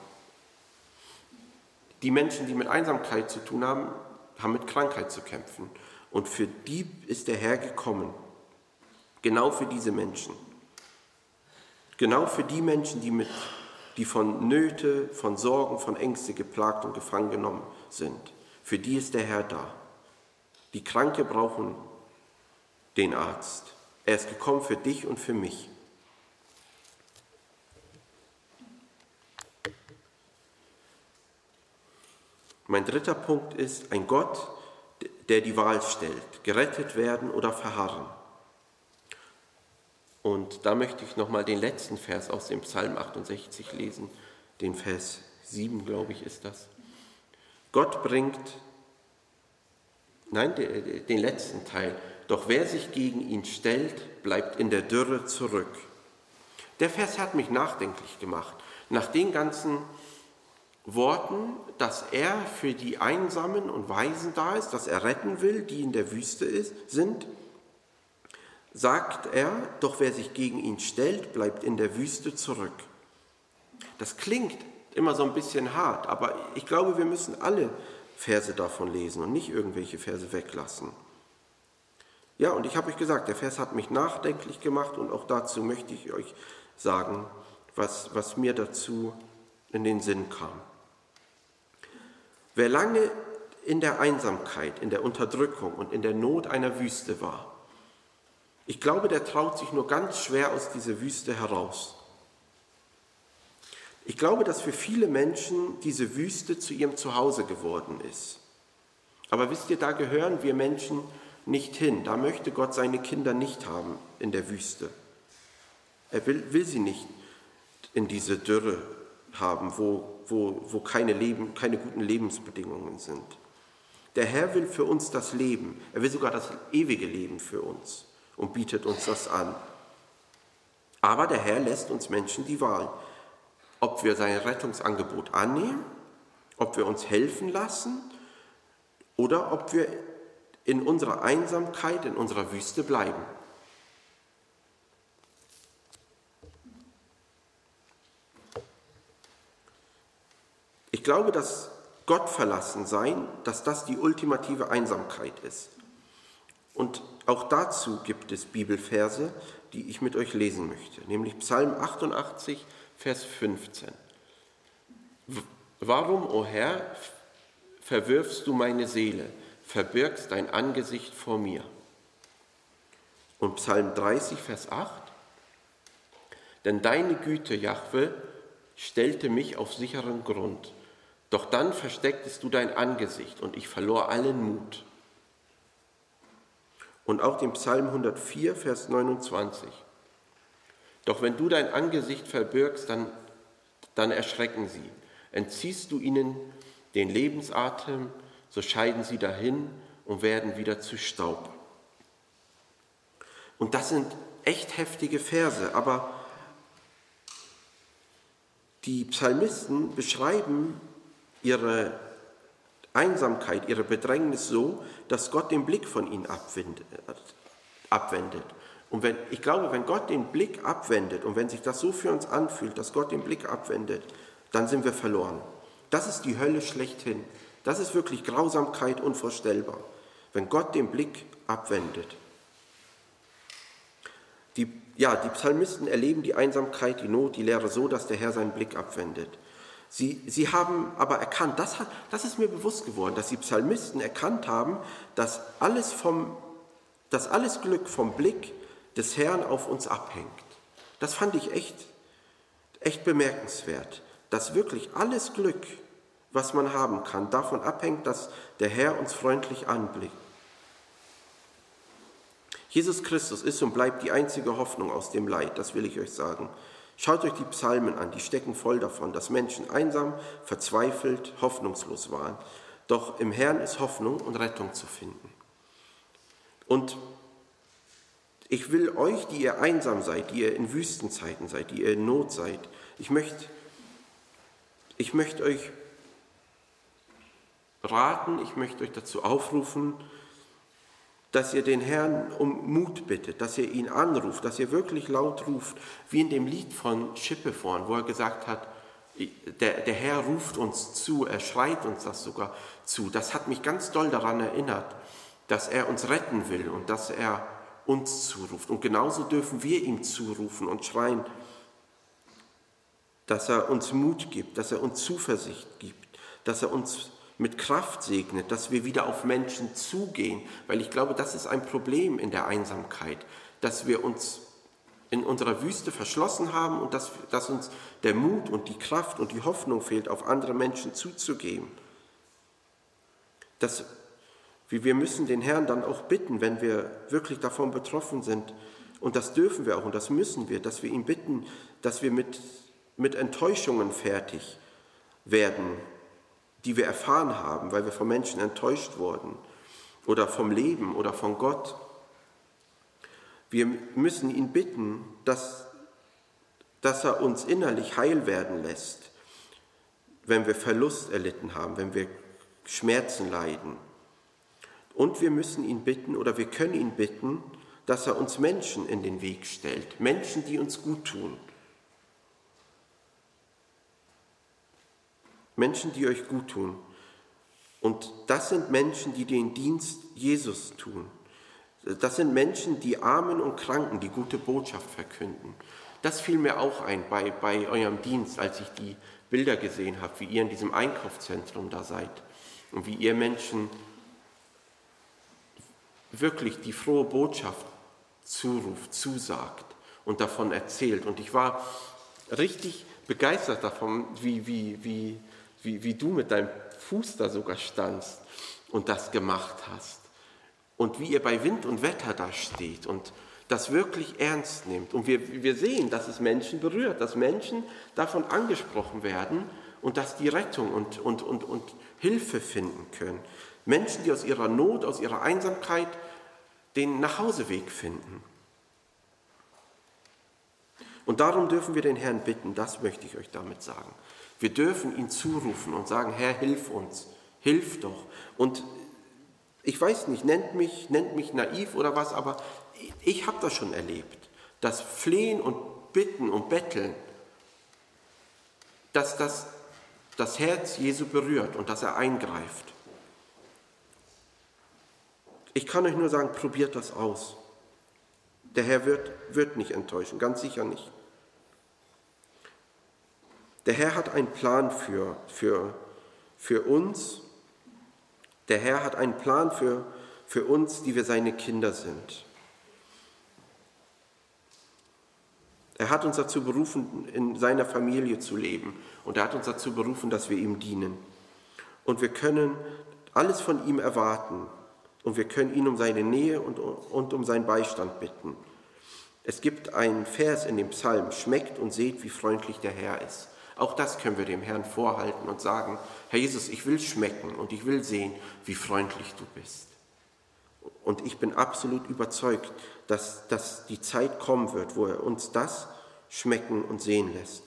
Die Menschen, die mit Einsamkeit zu tun haben, haben mit Krankheit zu kämpfen. Und für die ist der Herr gekommen. Genau für diese Menschen. Genau für die Menschen, die, mit, die von Nöte, von Sorgen, von Ängste geplagt und gefangen genommen sind. Für die ist der Herr da. Die Kranke brauchen den Arzt. Er ist gekommen für dich und für mich. Mein dritter Punkt ist ein Gott, der die Wahl stellt, gerettet werden oder verharren. Und da möchte ich nochmal den letzten Vers aus dem Psalm achtundsechzig lesen, den Vers sieben, glaube ich, ist das. Gott bringt, nein, den letzten Teil, doch wer sich gegen ihn stellt, bleibt in der Dürre zurück. Der Vers hat mich nachdenklich gemacht. Nach den ganzen Worten, dass er für die Einsamen und Waisen da ist, dass er retten will, die in der Wüste ist, sind, sagt er, doch wer sich gegen ihn stellt, bleibt in der Wüste zurück. Das klingt immer so ein bisschen hart, aber ich glaube, wir müssen alle Verse davon lesen und nicht irgendwelche Verse weglassen. Ja, und ich habe euch gesagt, der Vers hat mich nachdenklich gemacht und auch dazu möchte ich euch sagen, was, was mir dazu in den Sinn kam. Wer lange in der Einsamkeit, in der Unterdrückung und in der Not einer Wüste war, ich glaube, der traut sich nur ganz schwer aus dieser Wüste heraus. Ich glaube, dass für viele Menschen diese Wüste zu ihrem Zuhause geworden ist. Aber wisst ihr, da gehören wir Menschen nicht hin. Da möchte Gott seine Kinder nicht haben in der Wüste. Er will, will sie nicht in diese Dürre haben, wo, wo, wo keine, Leben, keine guten Lebensbedingungen sind. Der Herr will für uns das Leben. Er will sogar das ewige Leben für uns und bietet uns das an. Aber der Herr lässt uns Menschen die Wahl, ob wir sein Rettungsangebot annehmen, ob wir uns helfen lassen oder ob wir in unserer Einsamkeit, in unserer Wüste bleiben. Ich glaube, dass Gott verlassen sein, dass das die ultimative Einsamkeit ist. Und auch dazu gibt es Bibelverse, die ich mit euch lesen möchte, nämlich Psalm achtundachtzig, Vers fünfzehn. Warum, o Herr, verwirfst du meine Seele, verbirgst dein Angesicht vor mir? Und Psalm dreißig, Vers acht. Denn deine Güte, Jahwe, stellte mich auf sicheren Grund. Doch dann verstecktest du dein Angesicht und ich verlor allen Mut. Und auch den Psalm hundertvier, Vers neunundzwanzig. Doch wenn du dein Angesicht verbirgst, dann, dann erschrecken sie. Entziehst du ihnen den Lebensatem, so scheiden sie dahin und werden wieder zu Staub. Und das sind echt heftige Verse, aber die Psalmisten beschreiben ihre Einsamkeit, ihre Bedrängnis so, dass Gott den Blick von ihnen abwendet. Und wenn, ich glaube, wenn Gott den Blick abwendet und wenn sich das so für uns anfühlt, dass Gott den Blick abwendet, dann sind wir verloren. Das ist die Hölle schlechthin. Das ist wirklich Grausamkeit unvorstellbar, wenn Gott den Blick abwendet. Die, ja, die Psalmisten erleben die Einsamkeit, die Not, die Leere so, dass der Herr seinen Blick abwendet. Sie, sie haben aber erkannt, das, hat, das ist mir bewusst geworden, dass die Psalmisten erkannt haben, dass alles, vom, dass alles Glück vom Blick des Herrn auf uns abhängt. Das fand ich echt, echt bemerkenswert, dass wirklich alles Glück, was man haben kann, davon abhängt, dass der Herr uns freundlich anblickt. Jesus Christus ist und bleibt die einzige Hoffnung aus dem Leid, das will ich euch sagen. Schaut euch die Psalmen an, die stecken voll davon, dass Menschen einsam, verzweifelt, hoffnungslos waren. Doch im Herrn ist Hoffnung und Rettung zu finden. Und ich will euch, die ihr einsam seid, die ihr in Wüstenzeiten seid, die ihr in Not seid, ich möchte, ich möchte euch raten, ich möchte euch dazu aufrufen, dass ihr den Herrn um Mut bittet, dass ihr ihn anruft, dass ihr wirklich laut ruft, wie in dem Lied von Schippevorn, wo er gesagt hat, der, der Herr ruft uns zu, er schreit uns das sogar zu. Das hat mich ganz doll daran erinnert, dass er uns retten will und dass er uns zuruft. Und genauso dürfen wir ihm zurufen und schreien, dass er uns Mut gibt, dass er uns Zuversicht gibt, dass er uns mit Kraft segnet, dass wir wieder auf Menschen zugehen, weil ich glaube, das ist ein Problem in der Einsamkeit, dass wir uns in unserer Wüste verschlossen haben und dass, dass uns der Mut und die Kraft und die Hoffnung fehlt, auf andere Menschen zuzugehen. Das, wir müssen den Herrn dann auch bitten, wenn wir wirklich davon betroffen sind, und das dürfen wir auch und das müssen wir, dass wir ihn bitten, dass wir mit, mit Enttäuschungen fertig werden, die wir erfahren haben, weil wir von Menschen enttäuscht wurden oder vom Leben oder von Gott. Wir müssen ihn bitten, dass, dass er uns innerlich heil werden lässt, wenn wir Verlust erlitten haben, wenn wir Schmerzen leiden. Und wir müssen ihn bitten oder wir können ihn bitten, dass er uns Menschen in den Weg stellt, Menschen, die uns gut tun. Menschen, die euch gut tun. Und das sind Menschen, die den Dienst Jesus tun. Das sind Menschen, die Armen und Kranken die gute Botschaft verkünden. Das fiel mir auch ein bei, bei eurem Dienst, als ich die Bilder gesehen habe, wie ihr in diesem Einkaufszentrum da seid und wie ihr Menschen wirklich die frohe Botschaft zuruft, zusagt und davon erzählt. Und ich war richtig begeistert davon, wie, wie, wie, wie, wie du mit deinem Fuß da sogar standst und das gemacht hast. Und wie ihr bei Wind und Wetter da steht und das wirklich ernst nehmt. Und wir, wir sehen, dass es Menschen berührt, dass Menschen davon angesprochen werden und dass die Rettung und, und, und, und Hilfe finden können. Menschen, die aus ihrer Not, aus ihrer Einsamkeit den Nachhauseweg finden. Und darum dürfen wir den Herrn bitten, das möchte ich euch damit sagen. Wir dürfen ihn zurufen und sagen, Herr, hilf uns, hilf doch. Und ich weiß nicht, nennt mich, nennt mich naiv oder was, aber ich habe das schon erlebt, dass Flehen und Bitten und Betteln, dass das das Herz Jesu berührt und dass er eingreift. Ich kann euch nur sagen, probiert das aus. Der Herr wird, wird nicht enttäuschen, ganz sicher nicht. Der Herr hat einen Plan für, für, für uns. Der Herr hat einen Plan für, für uns, die wir seine Kinder sind. Er hat uns dazu berufen, in seiner Familie zu leben. Und er hat uns dazu berufen, dass wir ihm dienen. Und wir können alles von ihm erwarten. Und wir können ihn um seine Nähe und, und um seinen Beistand bitten. Es gibt einen Vers in dem Psalm, schmeckt und seht, wie freundlich der Herr ist. Auch das können wir dem Herrn vorhalten und sagen, Herr Jesus, ich will schmecken und ich will sehen, wie freundlich du bist. Und ich bin absolut überzeugt, dass, dass die Zeit kommen wird, wo er uns das schmecken und sehen lässt.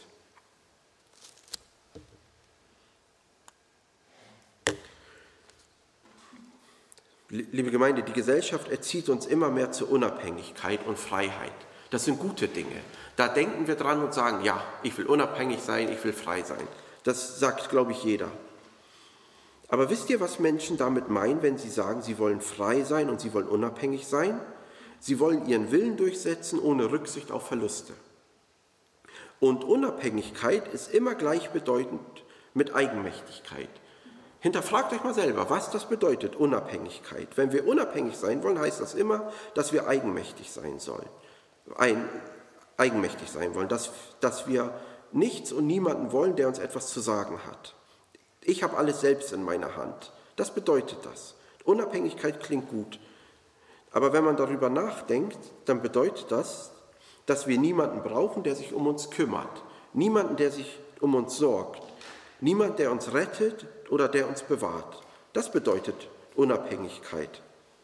Liebe Gemeinde, die Gesellschaft erzieht uns immer mehr zur Unabhängigkeit und Freiheit. Das sind gute Dinge. Da denken wir dran und sagen, ja, ich will unabhängig sein, ich will frei sein. Das sagt, glaube ich, jeder. Aber wisst ihr, was Menschen damit meinen, wenn sie sagen, sie wollen frei sein und sie wollen unabhängig sein? Sie wollen ihren Willen durchsetzen, ohne Rücksicht auf Verluste. Und Unabhängigkeit ist immer gleichbedeutend mit Eigenmächtigkeit. Hinterfragt euch mal selber, was das bedeutet, Unabhängigkeit. Wenn wir unabhängig sein wollen, heißt das immer, dass wir eigenmächtig sein sollen. Ein, eigenmächtig sein wollen, dass, dass wir nichts und niemanden wollen, der uns etwas zu sagen hat. Ich habe alles selbst in meiner Hand. Das bedeutet das. Unabhängigkeit klingt gut. Aber wenn man darüber nachdenkt, dann bedeutet das, dass wir niemanden brauchen, der sich um uns kümmert. Niemanden, der sich um uns sorgt. Niemand, der uns rettet oder der uns bewahrt. Das bedeutet Unabhängigkeit.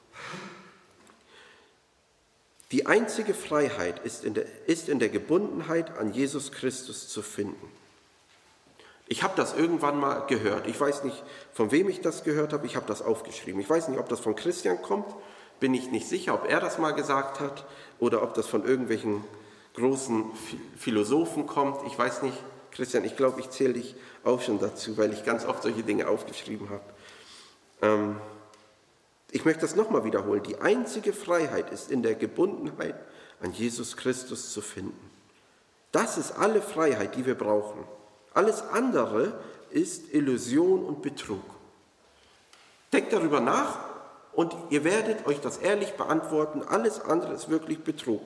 Die einzige Freiheit ist in der, ist in der Gebundenheit an Jesus Christus zu finden. Ich habe das irgendwann mal gehört. Ich weiß nicht, von wem ich das gehört habe. Ich habe das aufgeschrieben. Ich weiß nicht, ob das von Christian kommt. Bin ich nicht sicher, ob er das mal gesagt hat oder ob das von irgendwelchen großen Philosophen kommt. Ich weiß nicht. Christian, ich glaube, ich zähle dich auch schon dazu, weil ich ganz oft solche Dinge aufgeschrieben habe. Ähm, ich möchte das nochmal wiederholen. Die einzige Freiheit ist in der Gebundenheit an Jesus Christus zu finden. Das ist alle Freiheit, die wir brauchen. Alles andere ist Illusion und Betrug. Denkt darüber nach und ihr werdet euch das ehrlich beantworten. Alles andere ist wirklich Betrug.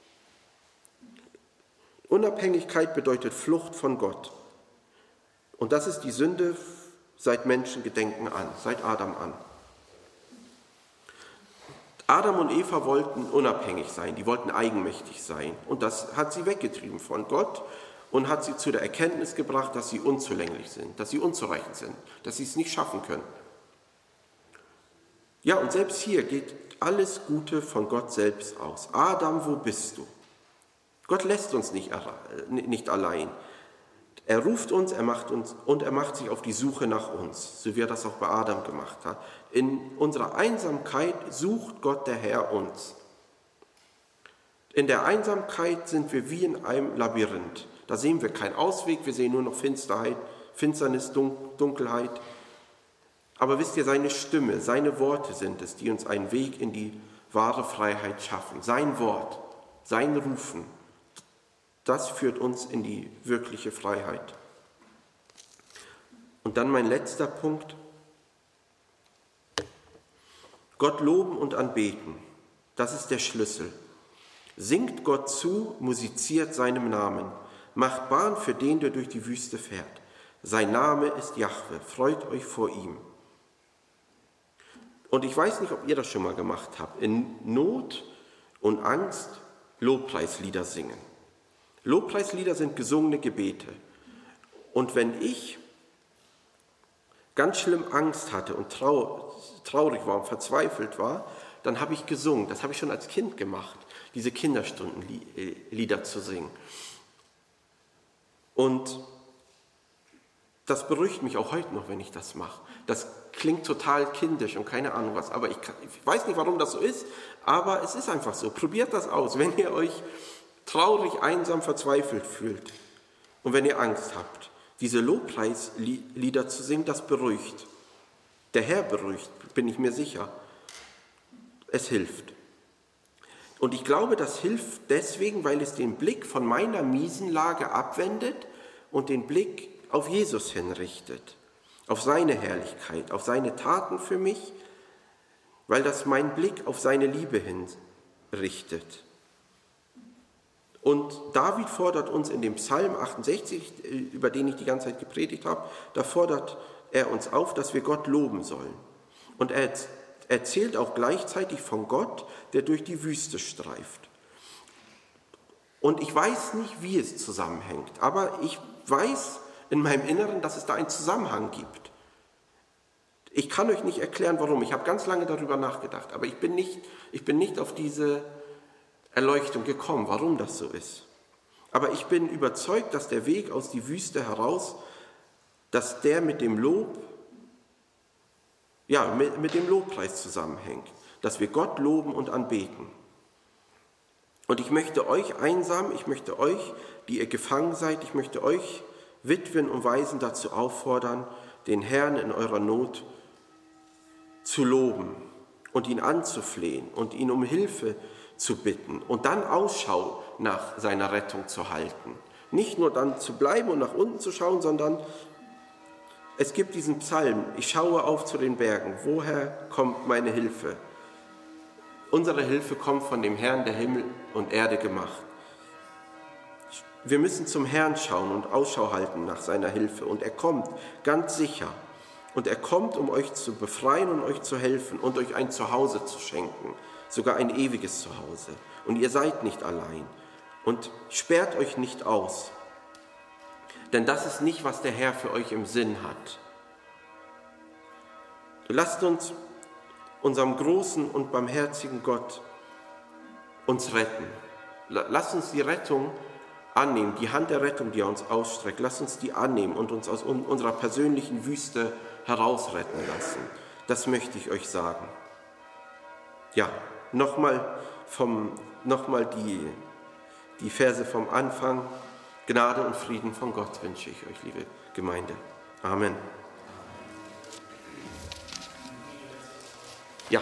Unabhängigkeit bedeutet Flucht von Gott. Und das ist die Sünde seit Menschengedenken an, seit Adam an. Adam und Eva wollten unabhängig sein, die wollten eigenmächtig sein. Und das hat sie weggetrieben von Gott und hat sie zu der Erkenntnis gebracht, dass sie unzulänglich sind, dass sie unzureichend sind, dass sie es nicht schaffen können. Ja, und selbst hier geht alles Gute von Gott selbst aus. Adam, wo bist du? Gott lässt uns nicht, nicht allein. Er ruft uns, er macht uns und er macht sich auf die Suche nach uns, so wie er das auch bei Adam gemacht hat. In unserer Einsamkeit sucht Gott der Herr uns. In der Einsamkeit sind wir wie in einem Labyrinth. Da sehen wir keinen Ausweg, wir sehen nur noch Finsterheit, Finsternis, Dunkelheit. Aber wisst ihr, seine Stimme, seine Worte sind es, die uns einen Weg in die wahre Freiheit schaffen. Sein Wort, sein Rufen. Das führt uns in die wirkliche Freiheit. Und dann mein letzter Punkt. Gott loben und anbeten, das ist der Schlüssel. Singt Gott zu, musiziert seinem Namen, macht Bahn für den, der durch die Wüste fährt. Sein Name ist Jahwe, freut euch vor ihm. Und ich weiß nicht, ob ihr das schon mal gemacht habt, in Not und Angst Lobpreislieder singen. Lobpreislieder sind gesungene Gebete. Und wenn ich ganz schlimm Angst hatte und trau- traurig war und verzweifelt war, dann habe ich gesungen. Das habe ich schon als Kind gemacht, diese Kinderstundenlieder zu singen. Und das beruhigt mich auch heute noch, wenn ich das mache. Das klingt total kindisch und keine Ahnung was, aber ich, kann, ich weiß nicht, warum das so ist, aber es ist einfach so. Probiert das aus, wenn ihr euch traurig, einsam, verzweifelt fühlt und wenn ihr Angst habt. Diese Lobpreislieder zu singen, das beruhigt. Der Herr beruhigt, bin ich mir sicher. Es hilft. Und ich glaube, das hilft deswegen, weil es den Blick von meiner miesen Lage abwendet und den Blick auf Jesus hinrichtet, auf seine Herrlichkeit, auf seine Taten für mich, weil das meinen Blick auf seine Liebe hinrichtet. Und David fordert uns in dem Psalm achtundsechzig, über den ich die ganze Zeit gepredigt habe, da fordert er uns auf, dass wir Gott loben sollen. Und er erzählt auch gleichzeitig von Gott, der durch die Wüste streift. Und ich weiß nicht, wie es zusammenhängt, aber ich weiß in meinem Inneren, dass es da einen Zusammenhang gibt. Ich kann euch nicht erklären, warum. Ich habe ganz lange darüber nachgedacht, aber ich bin nicht, ich bin nicht auf diese Erleuchtung gekommen, warum das so ist. Aber ich bin überzeugt, dass der Weg aus der Wüste heraus, dass der mit dem Lob, ja, mit, mit dem Lobpreis zusammenhängt, dass wir Gott loben und anbeten. Und ich möchte euch einsam, ich möchte euch, die ihr gefangen seid, ich möchte euch Witwen und Waisen dazu auffordern, den Herrn in eurer Not zu loben und ihn anzuflehen und ihn um Hilfe zu bitten und dann Ausschau nach seiner Rettung zu halten. Nicht nur dann zu bleiben und nach unten zu schauen, sondern es gibt diesen Psalm, ich schaue auf zu den Bergen, woher kommt meine Hilfe? Unsere Hilfe kommt von dem Herrn, der Himmel und Erde gemacht. Wir müssen zum Herrn schauen und Ausschau halten nach seiner Hilfe. Und er kommt ganz sicher. Und er kommt, um euch zu befreien und euch zu helfen und euch ein Zuhause zu schenken. Sogar ein ewiges Zuhause. Und ihr seid nicht allein. Und sperrt euch nicht aus. Denn das ist nicht, was der Herr für euch im Sinn hat. Lasst uns unserem großen und barmherzigen Gott uns retten. Lasst uns die Rettung annehmen, die Hand der Rettung, die er uns ausstreckt. Lasst uns die annehmen und uns aus unserer persönlichen Wüste herausretten lassen. Das möchte ich euch sagen. Ja, nochmal vom, nochmal die, die Verse vom Anfang. Gnade und Frieden von Gott wünsche ich euch, liebe Gemeinde. Amen. Ja.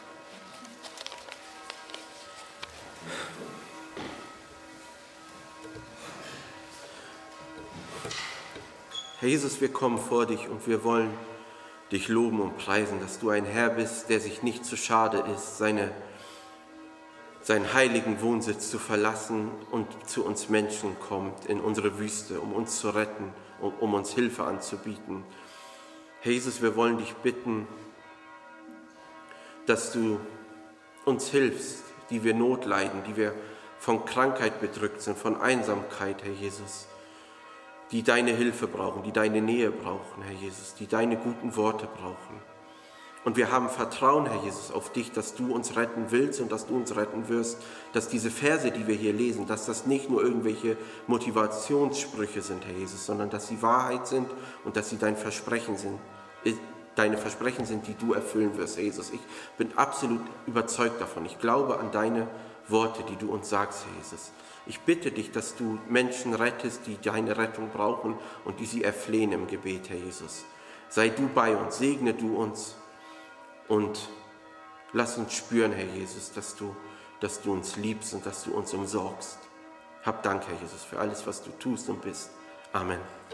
Herr Jesus, wir kommen vor dich und wir wollen dich loben und preisen, dass du ein Herr bist, der sich nicht zu schade ist, seine, seinen heiligen Wohnsitz zu verlassen und zu uns Menschen kommt, in unsere Wüste, um uns zu retten, um, um uns Hilfe anzubieten. Herr Jesus, wir wollen dich bitten, dass du uns hilfst, die wir Not leiden, die wir von Krankheit bedrückt sind, von Einsamkeit, Herr Jesus, die deine Hilfe brauchen, die deine Nähe brauchen, Herr Jesus, die deine guten Worte brauchen. Und wir haben Vertrauen, Herr Jesus, auf dich, dass du uns retten willst und dass du uns retten wirst, dass diese Verse, die wir hier lesen, dass das nicht nur irgendwelche Motivationssprüche sind, Herr Jesus, sondern dass sie Wahrheit sind und dass sie dein Versprechen sind, deine Versprechen sind, die du erfüllen wirst, Herr Jesus. Ich bin absolut überzeugt davon. Ich glaube an deine Worte, die du uns sagst, Herr Jesus. Ich bitte dich, dass du Menschen rettest, die deine Rettung brauchen und die sie erflehen im Gebet, Herr Jesus. Sei du bei uns, segne du uns und lass uns spüren, Herr Jesus, dass du, dass du uns liebst und dass du uns umsorgst. Hab Dank, Herr Jesus, für alles, was du tust und bist. Amen.